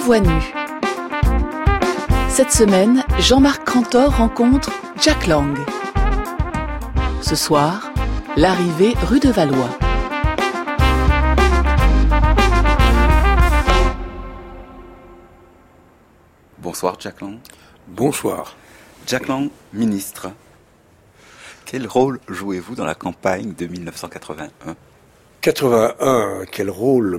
voix nue. Cette semaine, Jean-Marc Cantor rencontre Jack Lang. Ce soir, l'arrivée rue de Valois. Bonsoir Jack Lang. Bonsoir. Jack Lang, ministre. Quel rôle jouez-vous dans la campagne de 1981 ? 81, quel rôle,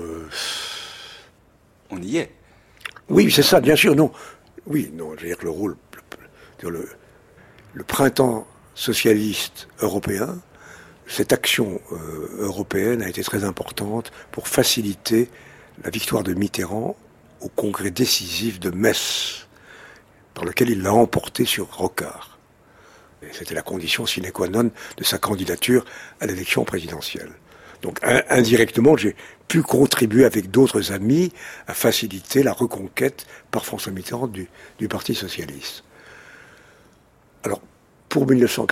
On y est. Oui, c'est ça, bien sûr, non. Oui, non, je veux dire que le rôle, le printemps socialiste européen, cette action européenne a été très importante pour faciliter la victoire de Mitterrand au congrès décisif de Metz, par lequel il l'a emporté sur Rocard. Et c'était la condition sine qua non de sa candidature à l'élection présidentielle. Donc indirectement, j'ai pu contribuer avec d'autres amis à faciliter la reconquête par François Mitterrand du Parti socialiste. Alors, pour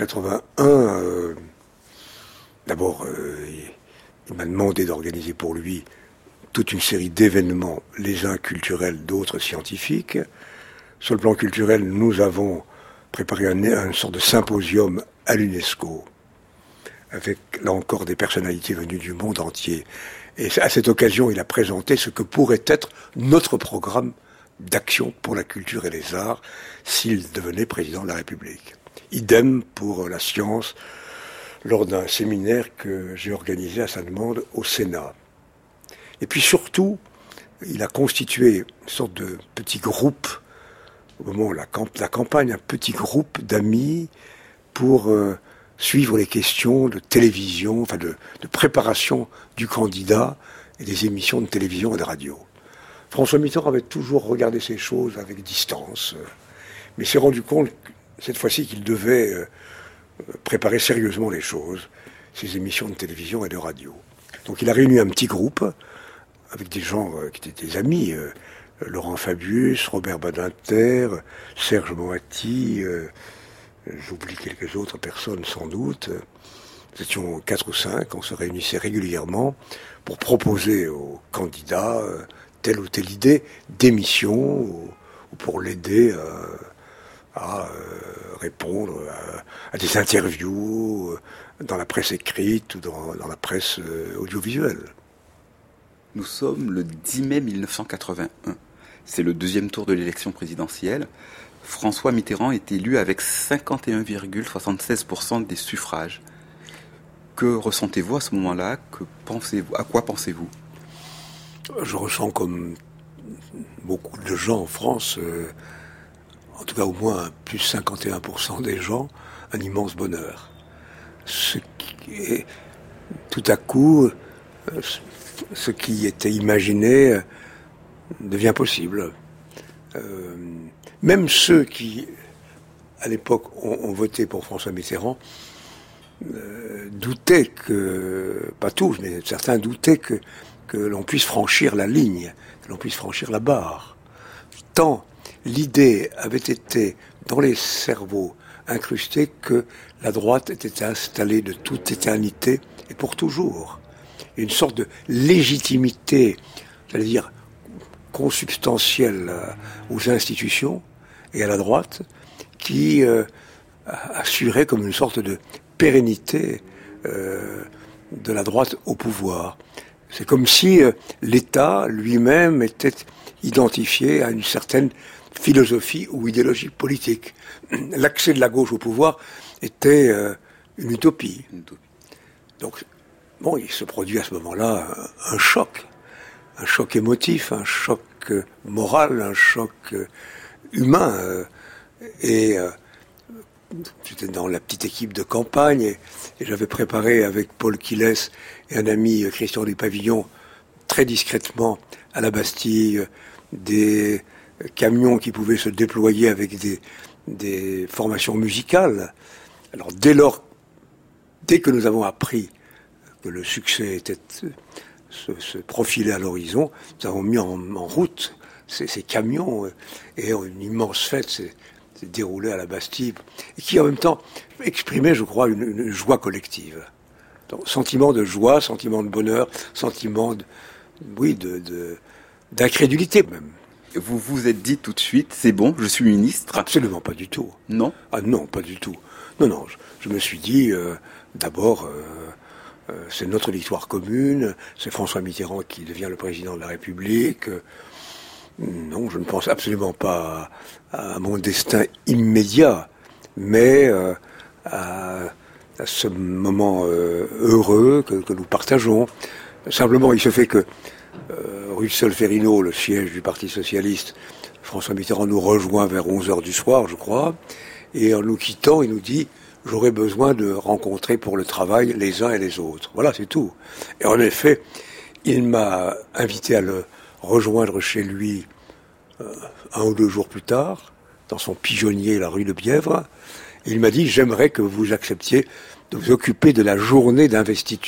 1981, d'abord, il m'a demandé d'organiser pour lui toute une série d'événements, les uns culturels, d'autres scientifiques. Sur le plan culturel, nous avons préparé une sorte de symposium à l'UNESCO, avec, là encore, des personnalités venues du monde entier. Et à cette occasion, il a présenté ce que pourrait être notre programme d'action pour la culture et les arts s'il devenait président de la République. Idem pour la science, lors d'un séminaire que j'ai organisé à sa demande au Sénat. Et puis surtout, il a constitué une sorte de petit groupe, au moment de la campagne, un petit groupe d'amis pour suivre les questions de télévision, enfin de préparation du candidat et des émissions de télévision et de radio. François Mitterrand avait toujours regardé ces choses avec distance, mais s'est rendu compte cette fois-ci qu'il devait préparer sérieusement les choses, ces émissions de télévision et de radio. Donc il a réuni un petit groupe avec des gens qui étaient des amis, Laurent Fabius, Robert Badinter, Serge Moati, j'oublie quelques autres personnes sans doute. Nous étions 4 ou 5, on se réunissait régulièrement pour proposer aux candidats telle ou telle idée d'émission ou pour l'aider à répondre à des interviews dans la presse écrite ou dans la presse audiovisuelle. Nous sommes le 10 mai 1981. C'est le deuxième tour de l'élection présidentielle. François Mitterrand est élu avec 51,76% des suffrages. Que ressentez-vous à ce moment-là ? Que pensez-vous ? À quoi pensez-vous ? Je ressens comme beaucoup de gens en France, en tout cas au moins plus 51% des gens, un immense bonheur. Ce qui est tout à coup, ce qui était imaginé devient possible. Même ceux qui, à l'époque, ont voté pour François Mitterrand, doutaient que, pas tous, mais certains doutaient que l'on puisse franchir la ligne, que l'on puisse franchir la barre. Tant l'idée avait été dans les cerveaux incrustée que la droite était installée de toute éternité et pour toujours. Une sorte de légitimité, j'allais dire, consubstantielle aux institutions et à la droite, qui assurait comme une sorte de pérennité de la droite au pouvoir. C'est comme si l'État lui-même était identifié à une certaine philosophie ou idéologie politique. L'accès de la gauche au pouvoir était une utopie. Donc, il se produit à ce moment-là un choc émotif, un choc moral, un choc humain. Et j'étais dans la petite équipe de campagne et j'avais préparé avec Paul Quilles et un ami Christian Despavillons très discrètement à la Bastille des camions qui pouvaient se déployer avec des formations musicales. Alors dès que nous avons appris que le succès était se profiler à l'horizon, nous avons mis en route ces camions et une immense fête s'est déroulée à la Bastille et qui en même temps exprimait, je crois, une joie collective. Donc, sentiment de joie, sentiment de bonheur, sentiment d'incrédulité même. Vous vous êtes dit tout de suite, c'est bon, je suis ministre? Absolument pas du tout. Non? Ah non, pas du tout. Non, je me suis dit, d'abord, c'est notre victoire commune, c'est François Mitterrand qui devient le président de la République. Non, je ne pense absolument pas à mon destin immédiat, mais à ce moment heureux que nous partageons. Simplement, il se fait que rue de Solferino, le siège du Parti Socialiste, François Mitterrand nous rejoint vers 11h du soir, je crois, et en nous quittant, il nous dit « J'aurais besoin de rencontrer pour le travail les uns et les autres ». Voilà, c'est tout. Et en effet, il m'a invité à le rejoindre chez lui 1 ou 2 jours plus tard, dans son pigeonnier, la rue de Bièvre, et il m'a dit « J'aimerais que vous acceptiez de vous occuper de la journée d'investiture »,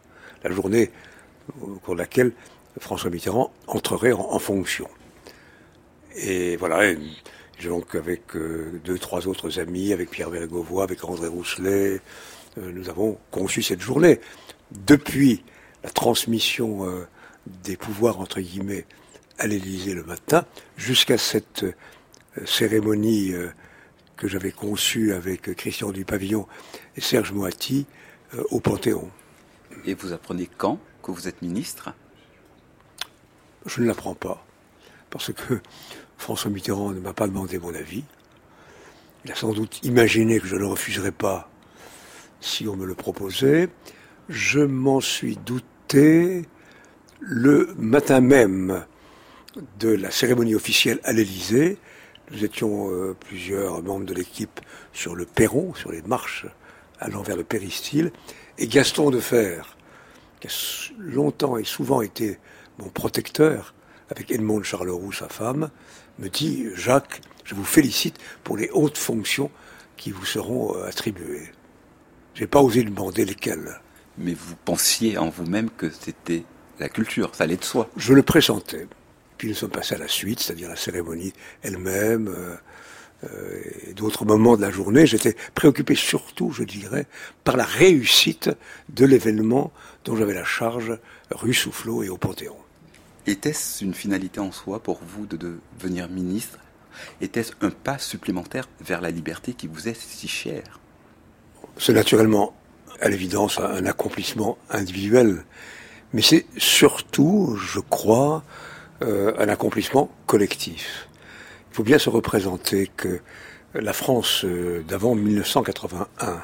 la journée au cours de laquelle François Mitterrand entrerait en fonction. Et voilà, j'ai donc avec 2-3 autres amis, avec Pierre Bérégovoy, avec André Rousselet, nous avons conçu cette journée. Depuis la transmission des pouvoirs, entre guillemets, à l'Élysée le matin, jusqu'à cette cérémonie que j'avais conçue avec Christian Dupavillon et Serge Moati au Panthéon. Et vous apprenez quand que vous êtes ministre? Je ne l'apprends pas, parce que François Mitterrand ne m'a pas demandé mon avis. Il a sans doute imaginé que je ne refuserais pas si on me le proposait. Je m'en suis douté le matin même de la cérémonie officielle à l'Élysée. Nous étions plusieurs membres de l'équipe sur le perron, sur les marches allant vers le péristyle, et Gaston Defferre, qui a longtemps et souvent été mon protecteur, avec Edmond de Charleroux, sa femme, me dit « Jacques, je vous félicite pour les hautes fonctions qui vous seront attribuées. » J'ai pas osé lui demander lesquelles. Mais vous pensiez en vous-même que c'était la culture, ça allait de soi. Je le pressentais. Puis nous sommes passés à la suite, c'est-à-dire la cérémonie elle-même, et d'autres moments de la journée. J'étais préoccupé surtout, je dirais, par la réussite de l'événement dont j'avais la charge rue Soufflot et au Panthéon. Était-ce une finalité en soi pour vous de devenir ministre? Était-ce un pas supplémentaire vers la liberté qui vous est si chère? C'est naturellement, à l'évidence, un accomplissement individuel. Mais c'est surtout, je crois, un accomplissement collectif. Il faut bien se représenter que la France d'avant 1981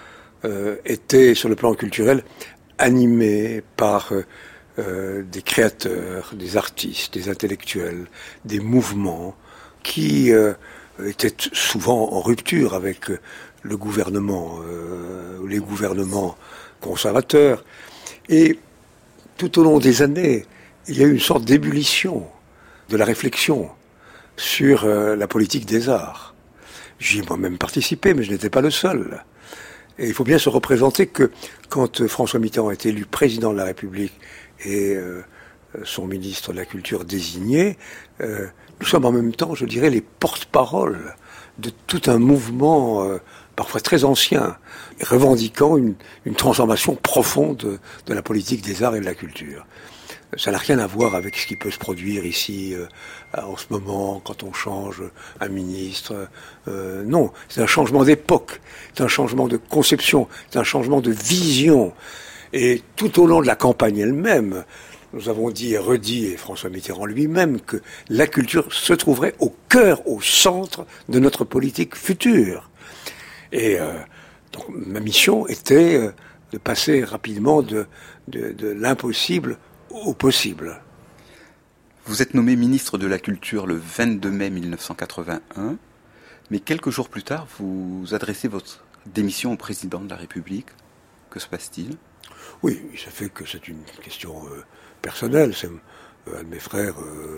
était, sur le plan culturel, animée par des créateurs, des artistes, des intellectuels, des mouvements qui étaient souvent en rupture avec le gouvernement, les gouvernements conservateurs. Et tout au long des années, il y a eu une sorte d'ébullition de la réflexion sur la politique des arts. J'y ai moi-même participé, mais je n'étais pas le seul. Et il faut bien se représenter que quand François Mitterrand est élu président de la République et son ministre de la Culture désigné, nous sommes en même temps, je dirais, les porte-paroles de tout un mouvement parfois très ancien, revendiquant une transformation profonde de la politique des arts et de la culture. Ça n'a rien à voir avec ce qui peut se produire ici en ce moment, quand on change un ministre. Non, c'est un changement d'époque, c'est un changement de conception, c'est un changement de vision. Et tout au long de la campagne elle-même, nous avons dit et redit, et François Mitterrand lui-même, que la culture se trouverait au cœur, au centre de notre politique future. Et donc ma mission était de passer rapidement de l'impossible au possible. Vous êtes nommé ministre de la Culture le 22 mai 1981, mais quelques jours plus tard, vous adressez votre démission au président de la République. Que se passe-t-il? Oui, ça fait que c'est une question personnelle. C'est un de mes frères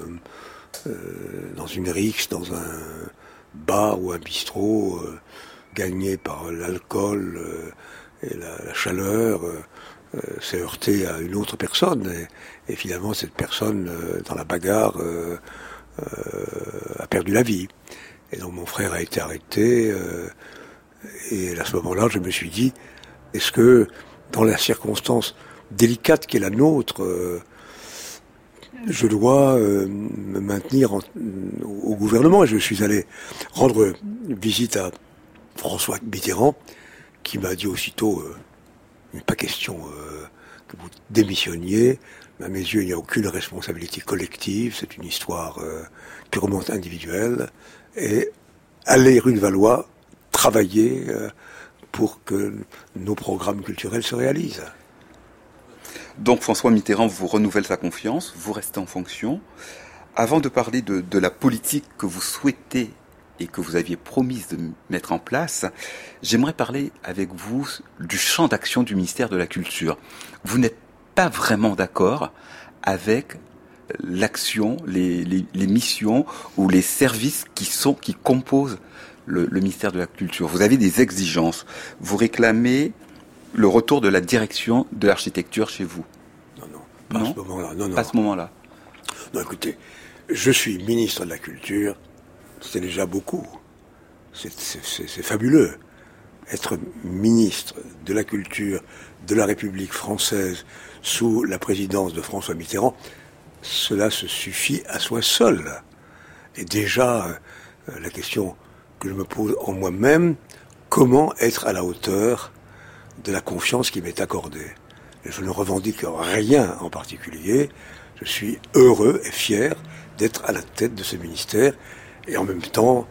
dans une rixe, dans un bar ou un bistrot, gagné par l'alcool et la chaleur, s'est heurté à une autre personne. Et finalement, cette personne, dans la bagarre, a perdu la vie. Et donc mon frère a été arrêté. Et à ce moment-là, je me suis dit, est-ce que, dans la circonstance délicate qui est la nôtre, je dois me maintenir au gouvernement. Je suis allé rendre visite à François Mitterrand, qui m'a dit aussitôt il n'est pas question que vous démissionniez. À mes yeux, il n'y a aucune responsabilité collective. C'est une histoire purement individuelle. Et allez rue de Valois, travailler pour que nos programmes culturels se réalisent. Donc François Mitterrand vous renouvelle sa confiance, vous restez en fonction. Avant de parler de la politique que vous souhaitez et que vous aviez promise de mettre en place, j'aimerais parler avec vous du champ d'action du ministère de la Culture. Vous n'êtes pas vraiment d'accord avec l'action, les missions ou les services qui composent le ministère de la Culture. Vous avez des exigences. Vous réclamez le retour de la direction de l'architecture chez vous. Non, pas à ce moment-là. Non. Pas à ce moment-là. Non, écoutez, je suis ministre de la Culture, c'est déjà beaucoup. C'est fabuleux. Être ministre de la Culture de la République française sous la présidence de François Mitterrand, cela se suffit à soi seul. Et déjà, la question que je me pose en moi-même, comment être à la hauteur de la confiance qui m'est accordée. Et je ne revendique rien en particulier. Je suis heureux et fier d'être à la tête de ce ministère et en même temps,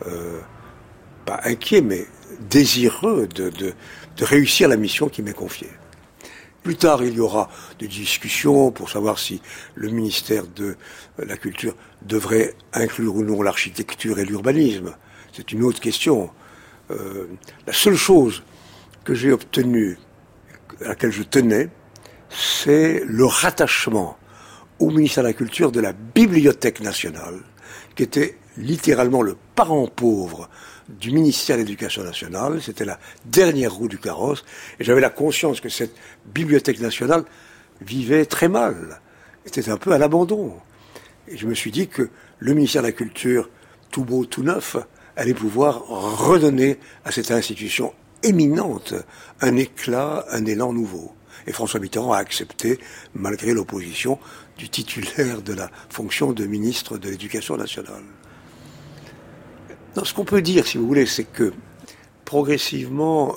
pas inquiet, mais désireux de réussir la mission qui m'est confiée. Plus tard, il y aura des discussions pour savoir si le ministère de la Culture devrait inclure ou non l'architecture et l'urbanisme. C'est une autre question. La seule chose que j'ai obtenue, à laquelle je tenais, c'est le rattachement au ministère de la Culture de la Bibliothèque nationale, qui était littéralement le parent pauvre du ministère de l'Éducation nationale. C'était la dernière roue du carrosse, et j'avais la conscience que cette Bibliothèque nationale vivait très mal, était un peu à l'abandon. Et je me suis dit que le ministère de la Culture, tout beau, tout neuf, allait pouvoir redonner à cette institution éminente un éclat, un élan nouveau. Et François Mitterrand a accepté, malgré l'opposition du titulaire de la fonction de ministre de l'Éducation nationale. Non, ce qu'on peut dire, si vous voulez, c'est que progressivement,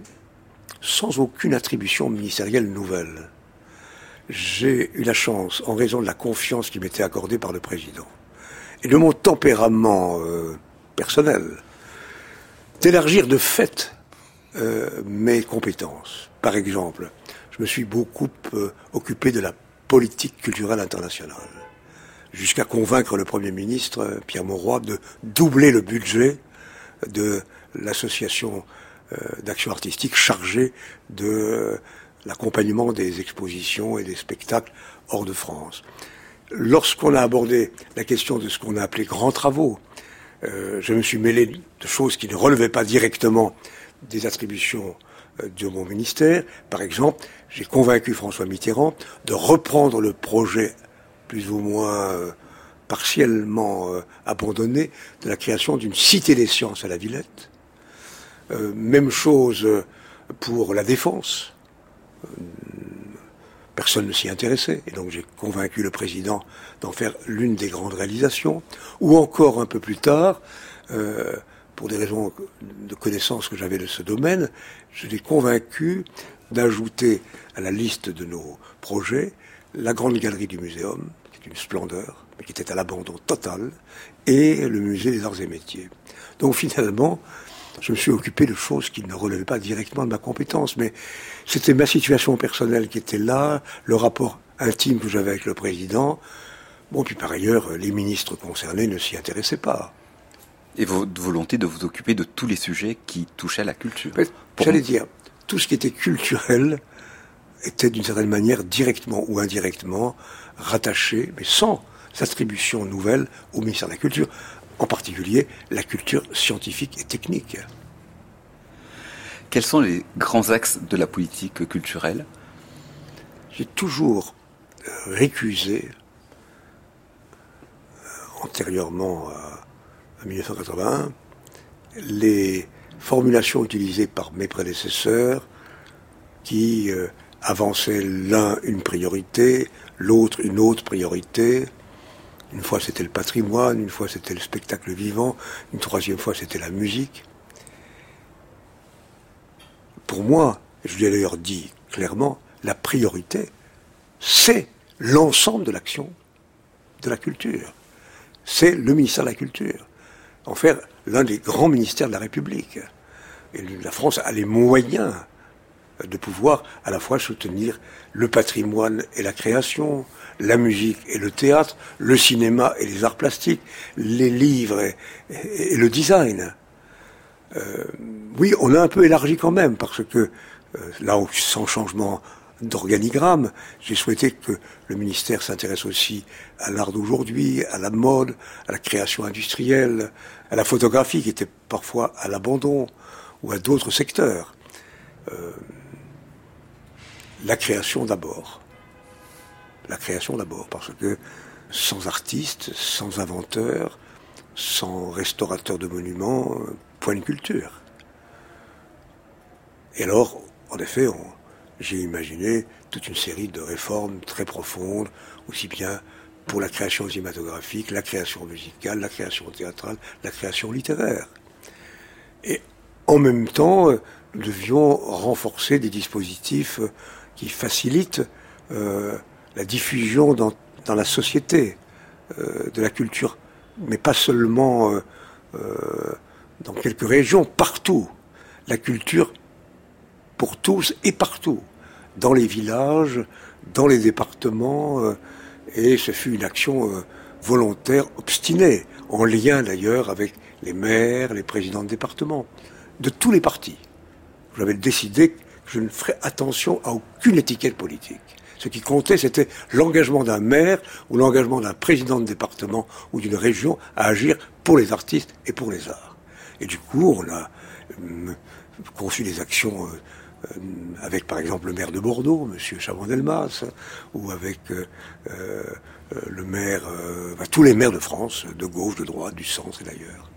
sans aucune attribution ministérielle nouvelle, j'ai eu la chance, en raison de la confiance qui m'était accordée par le président, et de mon tempérament personnel, d'élargir de fait mes compétences. Par exemple, je me suis beaucoup occupé de la politique culturelle internationale, jusqu'à convaincre le Premier ministre, Pierre Mauroy, de doubler le budget de l'association d'action artistique chargée de l'accompagnement des expositions et des spectacles hors de France. Lorsqu'on a abordé la question de ce qu'on a appelé grands travaux, je me suis mêlé de choses qui ne relevaient pas directement des attributions de mon ministère. Par exemple, j'ai convaincu François Mitterrand de reprendre le projet plus ou moins partiellement abandonné de la création d'une cité des sciences à la Villette. Même chose pour la Défense. Personne ne s'y intéressait, et donc j'ai convaincu le président d'en faire l'une des grandes réalisations. Ou encore un peu plus tard, pour des raisons de connaissance que j'avais de ce domaine, je l'ai convaincu d'ajouter à la liste de nos projets la grande galerie du Muséum, qui est une splendeur, mais qui était à l'abandon total, et le musée des arts et métiers. Donc finalement, je me suis occupé de choses qui ne relevaient pas directement de ma compétence, mais c'était ma situation personnelle qui était là, le rapport intime que j'avais avec le président. Bon, puis par ailleurs, les ministres concernés ne s'y intéressaient pas. Et votre volonté de vous occuper de tous les sujets qui touchaient à la culture. J'allais dire, tout ce qui était culturel était d'une certaine manière, directement ou indirectement, rattaché, mais sans attribution nouvelle, au ministère de la Culture. En particulier, la culture scientifique et technique. Quels sont les grands axes de la politique culturelle ? J'ai toujours récusé, antérieurement à 1981, les formulations utilisées par mes prédécesseurs qui avançait l'un une priorité, l'autre une autre priorité. Une fois c'était le patrimoine, une fois c'était le spectacle vivant, une troisième fois c'était la musique. Pour moi, je l'ai d'ailleurs dit clairement, la priorité, c'est l'ensemble de l'action de la culture. C'est le ministère de la Culture. En faire l'un des grands ministères de la République. Et la France a les moyens de pouvoir à la fois soutenir le patrimoine et la création, la musique et le théâtre, le cinéma et les arts plastiques, les livres et le design. Oui, on a un peu élargi quand même, parce que là, sans changement d'organigramme, j'ai souhaité que le ministère s'intéresse aussi à l'art d'aujourd'hui, à la mode, à la création industrielle, à la photographie qui était parfois à l'abandon, ou à d'autres secteurs. La création d'abord. La création d'abord, parce que sans artistes, sans inventeurs, sans restaurateurs de monuments, point de culture. Et alors, en effet, j'ai imaginé toute une série de réformes très profondes, aussi bien pour la création cinématographique, la création musicale, la création théâtrale, la création littéraire. Et en même temps, nous devions renforcer des dispositifs qui facilitent la diffusion dans la société de la culture, mais pas seulement dans quelques régions, partout. La culture pour tous et partout, dans les villages, dans les départements, et ce fut une action volontaire, obstinée, en lien d'ailleurs avec les maires, les présidents de département, de tous les partis. J'avais décidé que je ne ferais attention à aucune étiquette politique. Ce qui comptait, c'était l'engagement d'un maire ou l'engagement d'un président de département ou d'une région à agir pour les artistes et pour les arts. Et du coup, on a conçu des actions avec, par exemple, le maire de Bordeaux, M. Chaban-Delmas, ou avec le maire, tous les maires de France, de gauche, de droite, du centre et d'ailleurs.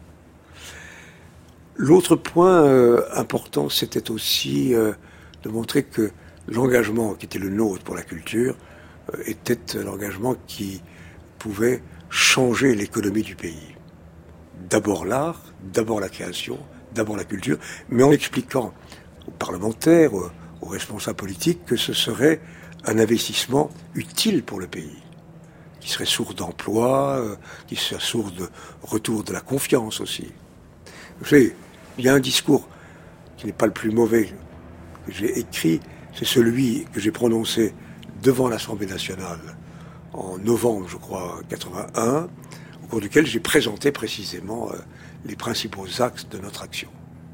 L'autre point important, c'était aussi de montrer que l'engagement qui était le nôtre pour la culture était l'engagement qui pouvait changer l'économie du pays. D'abord l'art, d'abord la création, d'abord la culture, mais en expliquant aux parlementaires, aux responsables politiques, que ce serait un investissement utile pour le pays, qui serait source d'emploi, qui serait source de retour de la confiance aussi. Vous savez, il y a un discours qui n'est pas le plus mauvais que j'ai écrit, c'est celui que j'ai prononcé devant l'Assemblée nationale en novembre, je crois, 81, au cours duquel j'ai présenté précisément les principaux axes de notre action.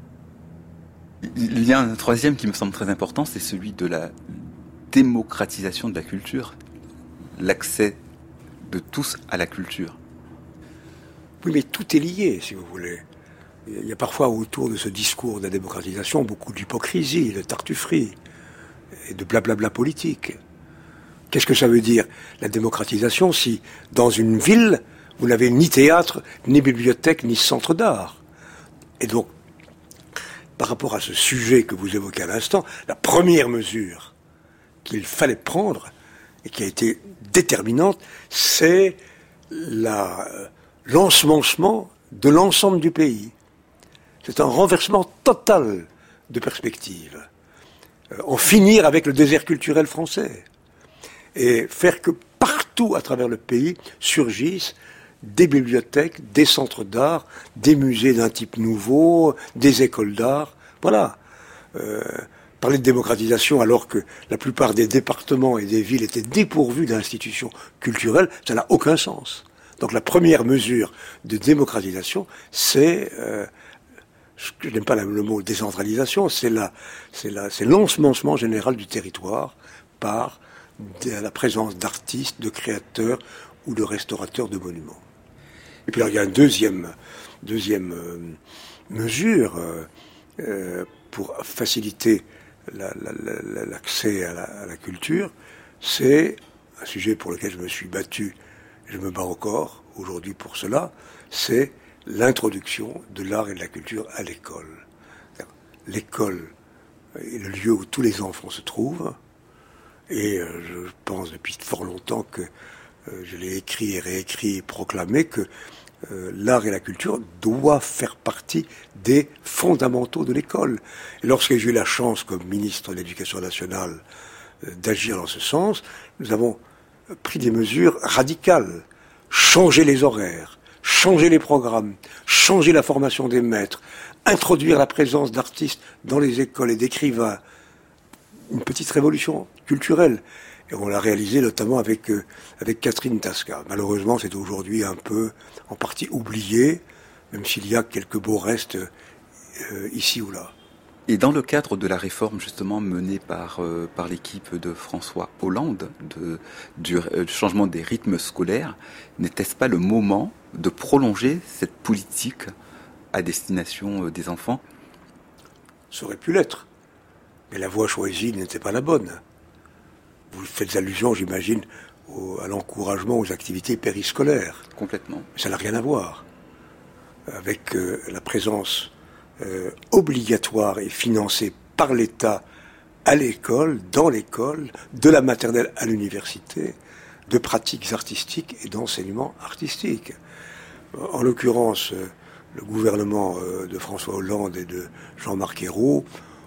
Il y a un troisième qui me semble très important, c'est celui de la démocratisation de la culture, l'accès de tous à la culture. Oui, mais tout est lié, si vous voulez. Il y a parfois autour de ce discours de la démocratisation beaucoup d'hypocrisie, de tartufferie et de blablabla politique. Qu'est-ce que ça veut dire, la démocratisation, si dans une ville, vous n'avez ni théâtre, ni bibliothèque, ni centre d'art? Et donc, par rapport à ce sujet que vous évoquez à l'instant, la première mesure qu'il fallait prendre, et qui a été déterminante, c'est l'ensemencement de l'ensemble du pays. C'est un renversement total de perspective. En finir avec le désert culturel français. Et faire que partout à travers le pays surgissent des bibliothèques, des centres d'art, des musées d'un type nouveau, des écoles d'art. Voilà. Parler de démocratisation alors que la plupart des départements et des villes étaient dépourvus d'institutions culturelles, ça n'a aucun sens. Donc la première mesure de démocratisation, c'est... je n'aime pas le mot décentralisation, c'est l'ensemencement général du territoire par la présence d'artistes, de créateurs ou de restaurateurs de monuments. Et puis alors, il y a une deuxième mesure pour faciliter l'accès à la culture, c'est un sujet pour lequel je me suis battu, et je me bats encore aujourd'hui pour cela, c'est l'introduction de l'art et de la culture à l'école. L'école est le lieu où tous les enfants se trouvent, Et je pense depuis fort longtemps que je l'ai écrit et réécrit et proclamé que l'art et la culture doivent faire partie des fondamentaux de l'école. Et lorsque j'ai eu la chance, comme ministre de l'Éducation nationale, d'agir dans ce sens, nous avons pris des mesures radicales. Changer les horaires, changer les programmes, changer la formation des maîtres, introduire la présence d'artistes dans les écoles et d'écrivains. Une petite révolution culturelle. Et on l'a réalisé notamment avec Catherine Tasca. Malheureusement, c'est aujourd'hui un peu, en partie oublié, même s'il y a quelques beaux restes ici ou là. Et dans le cadre de la réforme justement menée par l'équipe de François Hollande, du changement des rythmes scolaires, n'était-ce pas le moment de prolonger cette politique à destination des enfants? Ça aurait pu l'être. Mais la voie choisie n'était pas la bonne. Vous faites allusion, j'imagine, à l'encouragement aux activités périscolaires. Complètement. Mais ça n'a rien à voir avec la présence obligatoire et financée par l'État à l'école, dans l'école, de la maternelle à l'université, de pratiques artistiques et d'enseignement artistique. En l'occurrence, le gouvernement de François Hollande et de Jean-Marc Ayrault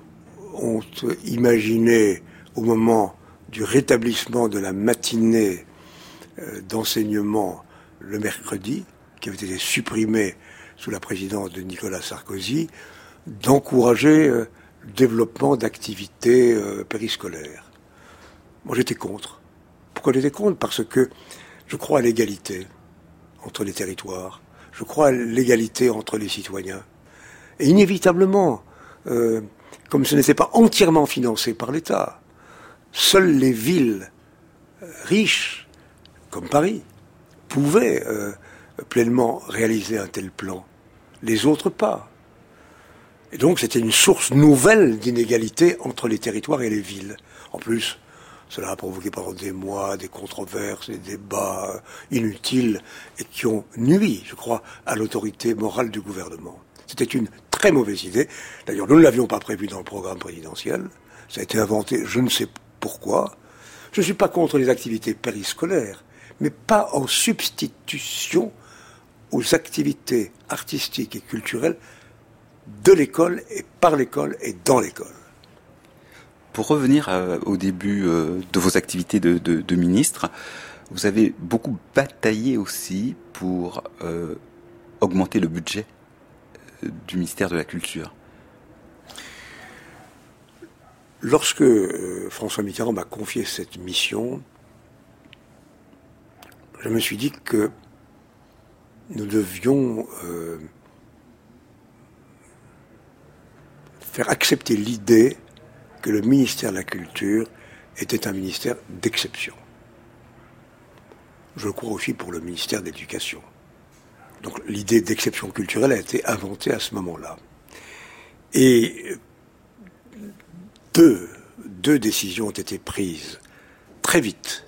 ont imaginé, au moment du rétablissement de la matinée d'enseignement le mercredi, qui avait été supprimée sous la présidence de Nicolas Sarkozy, d'encourager le développement d'activités périscolaires. Moi, j'étais contre. Pourquoi j'étais contre? Parce que je crois à l'égalité entre les territoires. Je crois à l'égalité entre les citoyens. Et inévitablement, comme ce n'était pas entièrement financé par l'État, seules les villes riches, comme Paris, pouvaient pleinement réaliser un tel plan. Les autres pas. Et donc c'était une source nouvelle d'inégalité entre les territoires et les villes. En plus, cela a provoqué pendant des mois des controverses, des débats inutiles et qui ont nui, je crois, à l'autorité morale du gouvernement. C'était une très mauvaise idée. D'ailleurs, nous ne l'avions pas prévu dans le programme présidentiel. Ça a été inventé, je ne sais pourquoi. Je ne suis pas contre les activités périscolaires, mais pas en substitution aux activités artistiques et culturelles de l'école et par l'école et dans l'école. Pour revenir au début de vos activités de ministre, vous avez beaucoup bataillé aussi pour augmenter le budget du ministère de la Culture. Lorsque François Mitterrand m'a confié cette mission, je me suis dit que nous devions faire accepter l'idée que le ministère de la Culture était un ministère d'exception. Je le crois aussi pour le ministère de l'Éducation. Donc l'idée d'exception culturelle a été inventée à ce moment-là. Et deux décisions ont été prises très vite,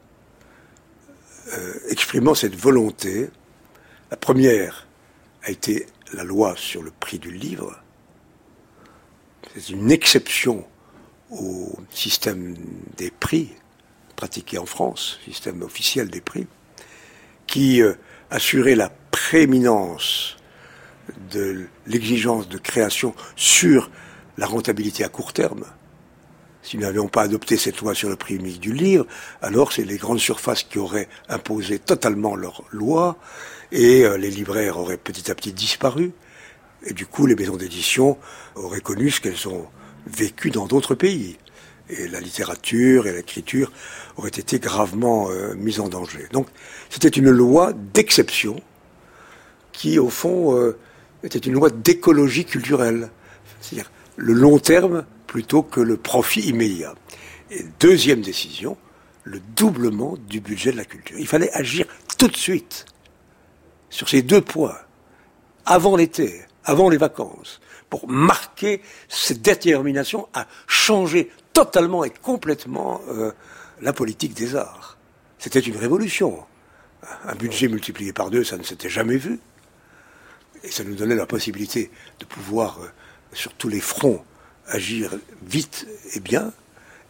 exprimant cette volonté. La première a été la loi sur le prix du livre. C'est une exception au système des prix pratiqué en France, système officiel des prix, qui assurait la prééminence de l'exigence de création sur la rentabilité à court terme. Si nous n'avions pas adopté cette loi sur le prix unique du livre, alors c'est les grandes surfaces qui auraient imposé totalement leur loi et les libraires auraient petit à petit disparu. Et du coup, les maisons d'édition auraient connu ce qu'elles ont vécu dans d'autres pays. Et la littérature et l'écriture auraient été gravement mises en danger. Donc, c'était une loi d'exception qui, au fond, était une loi d'écologie culturelle. C'est-à-dire le long terme plutôt que le profit immédiat. Et deuxième décision, le doublement du budget de la culture. Il fallait agir tout de suite sur ces deux points, avant l'été, avant les vacances, pour marquer cette détermination à changer totalement et complètement la politique des arts. C'était une révolution. Un budget multiplié par 2, ça ne s'était jamais vu. Et ça nous donnait la possibilité de pouvoir, sur tous les fronts, agir vite et bien.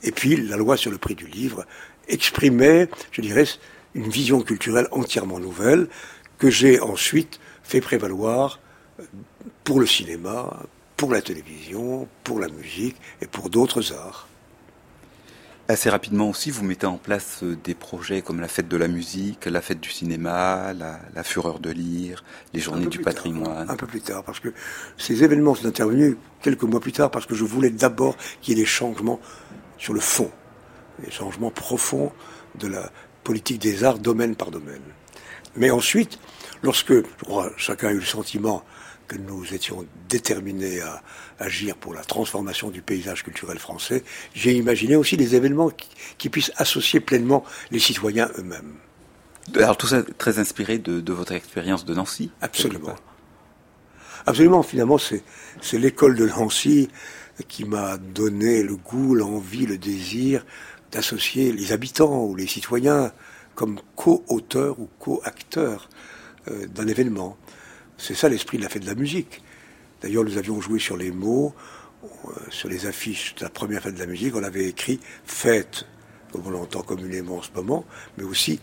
Et puis la loi sur le prix du livre exprimait, je dirais, une vision culturelle entièrement nouvelle que j'ai ensuite fait prévaloir pour le cinéma, pour la télévision, pour la musique et pour d'autres arts. Assez rapidement aussi, vous mettez en place des projets comme la fête de la musique, la fête du cinéma, la fureur de lire, les journées du patrimoine. Un peu plus tard, parce que ces événements sont intervenus quelques mois plus tard, parce que je voulais d'abord qu'il y ait des changements sur le fond, des changements profonds de la politique des arts, domaine par domaine. Mais ensuite, lorsque, je crois, chacun a eu le sentiment que nous étions déterminés à agir pour la transformation du paysage culturel français, j'ai imaginé aussi des événements qui puissent associer pleinement les citoyens eux-mêmes. Alors tout ça très inspiré de votre expérience de Nancy. Absolument. Absolument, finalement, c'est l'école de Nancy qui m'a donné le goût, l'envie, le désir d'associer les habitants ou les citoyens comme co-auteurs ou co-acteurs d'un événement. C'est ça l'esprit de la fête de la musique. D'ailleurs, nous avions joué sur les mots, sur les affiches de la première fête de la musique, on avait écrit « fête », comme on l'entend communément en ce moment, mais aussi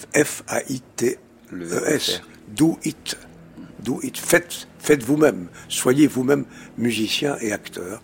F-A-I-T-E-S, do it. Do it, faites vous-même, soyez vous-même musicien et acteur.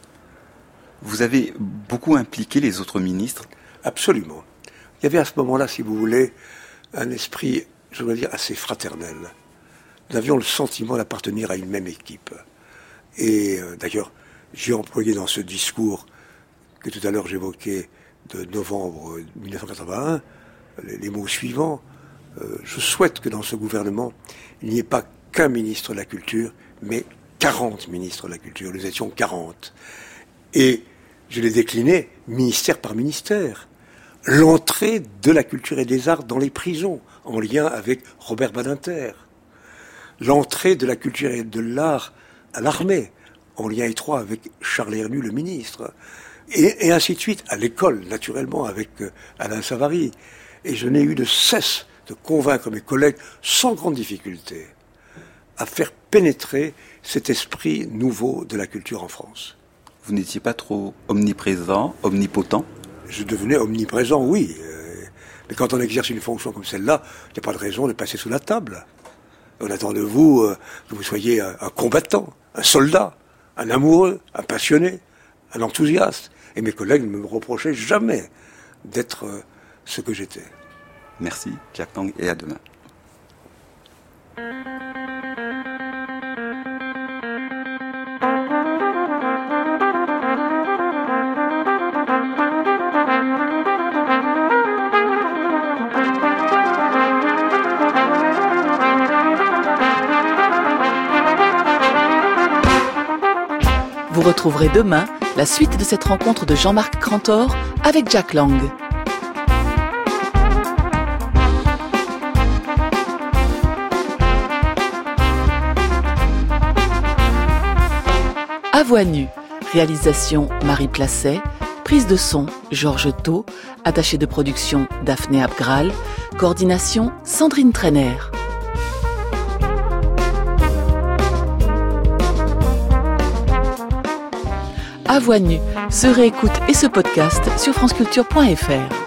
Vous avez beaucoup impliqué les autres ministres ? Absolument. Il y avait à ce moment-là, si vous voulez, un esprit, je dois dire, assez fraternel. Nous avions le sentiment d'appartenir à une même équipe. Et d'ailleurs, j'ai employé dans ce discours que tout à l'heure j'évoquais de novembre 1981, les mots suivants. Je souhaite que dans ce gouvernement, il n'y ait pas qu'un ministre de la Culture, mais 40 ministres de la Culture. Nous étions 40. Et je l'ai décliné ministère par ministère. L'entrée de la culture et des arts dans les prisons, en lien avec Robert Badinter. L'entrée de la culture et de l'art à l'armée, en lien étroit avec Charles Hernu, le ministre. Et ainsi de suite, à l'école, naturellement, avec Alain Savary. Et je n'ai eu de cesse de convaincre mes collègues, sans grande difficulté, à faire pénétrer cet esprit nouveau de la culture en France. Vous n'étiez pas trop omniprésent, omnipotent ? Je devenais omniprésent, oui. Mais quand on exerce une fonction comme celle-là, il n'y a pas de raison de passer sous la table. On attend de vous que vous soyez un combattant, un soldat, un amoureux, un passionné, un enthousiaste. Et mes collègues ne me reprochaient jamais d'être ce que j'étais. Merci, Jack Lang, et à demain. Vous retrouverez demain la suite de cette rencontre de Jean-Marc Cantor avec Jack Lang. À voix nue, réalisation Marie Placet, prise de son Georges Thau, attaché de production Daphné Abgral, coordination Sandrine Trainer. À voix nue se réécoute et se podcast sur franceculture.fr.